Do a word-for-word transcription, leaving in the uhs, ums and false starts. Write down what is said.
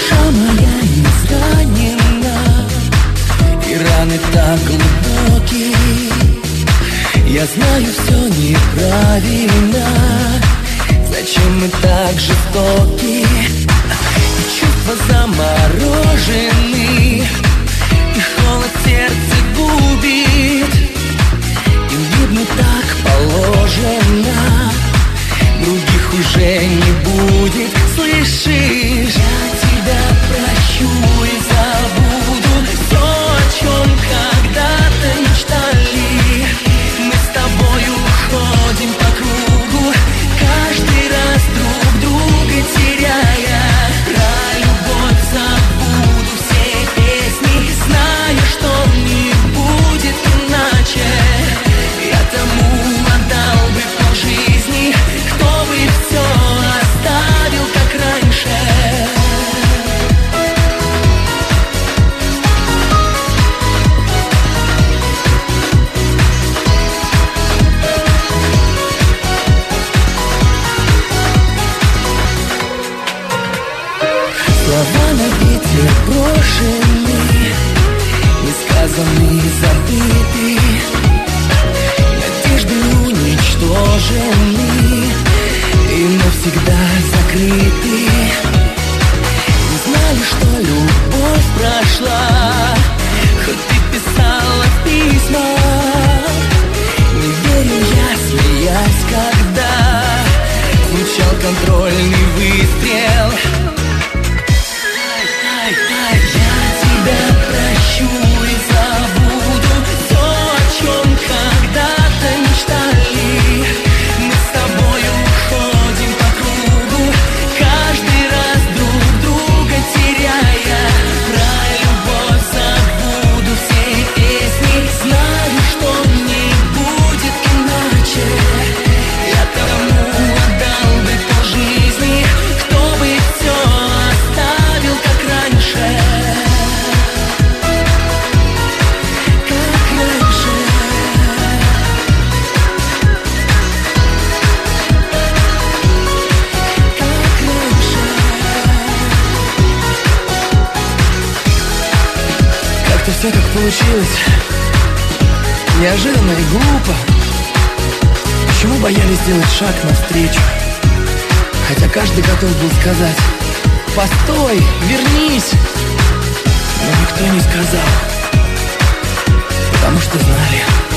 Душа моя изранена, и раны так глубокие. Я знаю, все неправильно. Зачем мы так жестоки? И чувства заморожены, и холод сердце губит. Им гибнуть так положено, других уже не будет. Слышишь? Я тебя прощу и забуду все, о чем когда-то мечтали. Мы с тобою ходим по кругу, каждый раз друг друга теряя. Про любовь забуду все песни, знаю, что не будет иначе. Я тому отдал бы полжизни, кто бы все оставил как раньше. Слова на ветер брошены, несказанные забыты, надежды уничтожены и навсегда закрыты. Не знали, что любовь прошла, хоть ты писала письма. Не верю я, смеясь, когда звучал контрольный выстрел. Я прощу и забуду все, о чем когда-то мечтали. Мы с тобою ходим по кругу, каждый раз друг друга теряя. Про любовь забуду все песни, знаю, что не будет иначе. Я тому отдал бы полжизни, кто бы все оставил как раньше. Все так получилось неожиданно и глупо. Почему боялись сделать шаг навстречу, хотя каждый готов был сказать: постой, вернись. Но никто не сказал, потому что знали,